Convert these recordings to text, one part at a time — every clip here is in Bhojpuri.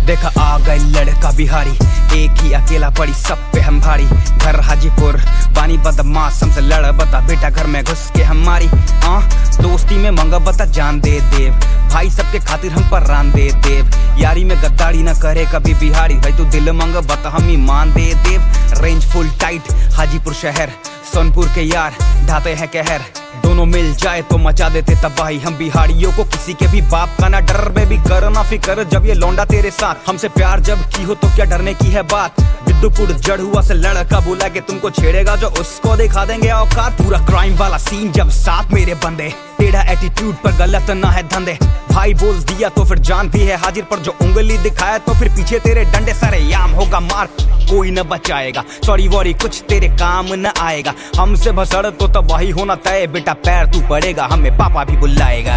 देखा आ गए लड़का बिहारी, एक ही अकेला पड़ी सब पे हम भारी। घर हाजीपुर बानी बदमाश हमसे लड़ बता बेटा घर में घुस के हमारी। दोस्ती में मंगा बता जान दे देव, भाई सबके खातिर हम पर रान दे देव। यारी में गद्दारी न करे कभी बिहारी, भाई तू दिल मंगा बता हम ही मान दे देव। रेंज फुल टाइट हाजीपुर शहर, सोनपुर के यार ढाते हैं कहर। दोनों मिल जाए तो मचा देते तबाही, हम बिहारियों को किसी के भी बाप का ना डर। बेबी कर ना फिकर जब ये लौंडा तेरे साथ, हमसे प्यार जब की हो तो क्या डरने की है बात। विद्युपुर जड़ हुआ से लड़का बोला कि तुमको छेड़ेगा जो उसको दिखा देंगे औकात। पूरा क्राइम वाला सीन जब साथ मेरे बंदे, टेढ़ा एटीट्यूड पर गलत ना है धंधे। भाई बोल दिया तो फिर जान भी है हाजिर, पर जो उंगली दिखाया तो फिर पीछे तेरे डंडे सारे याम होगा मार, कोई न बचाएगा। सॉरी वॉरी कुछ तेरे काम न आएगा, हमसे भसड़ तो तबाही होना तय। बेटा पैर तू पड़ेगा हमें पापा भी बुलाएगा।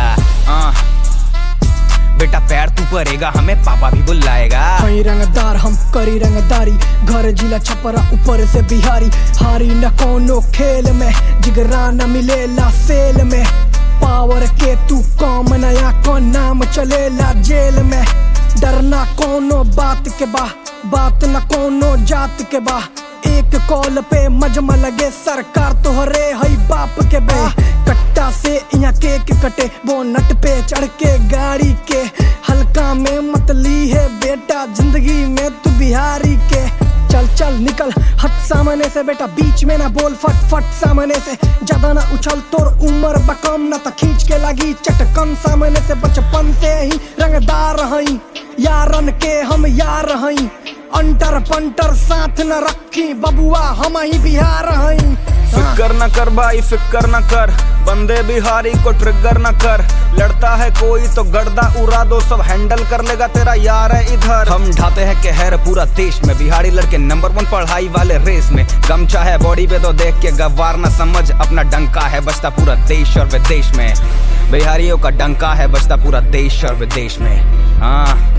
बेटा पैर तू पड़ेगा हमें पापा भी बुलाएगा। कई रंगदार हम करी रंगदारी, घर जिला छपरा ऊपर से बिहारी। हारी न कोनो खेल में, जिगरा न मिलेला सेल में। पावर के तू कौम नया को नाम चलेला जेल में। डरना कोनो बात के बा, बात न कोनो जात के बा। एक कॉल पे मजमा लगे सरकार तोहरे हई बाप के बे। कट्टा से यहाँ केक कटे बोनट पे चढ़ के गाड़ी के। हल्का में मत ली है बेटा जिंदगी में तू बिहारी के। चल चल निकल हट सामने से बेटा, बीच में ना बोल फट फट सामने से। ज्यादा ना उछल तोर उम्र बकम ना तो खींच के लगी चटकन। सामने से बचपन से ही रंगदार हई, यारन के हम यार हई। अंटर पंटर साथ न रखी बबुआ हम ही बिहार हई। फिकर न कर भाई फिकर न कर, बंदे बिहारी को ट्रिगर न कर। लड़ता है कोई तो गर्दा उड़ा दो, सब हैंडल कर लेगा तेरा यार है इधर। हम ढाते हैं कहर पूरा देश में, बिहारी लड़के नंबर 1 पढ़ाई वाले रेस में। गमछा है बॉडी पे तो देख के गवार न समझ, अपना डंका है बजता पूरा देश और विदेश में। बिहारियों का डंका है बजता पूरा देश और विदेश में।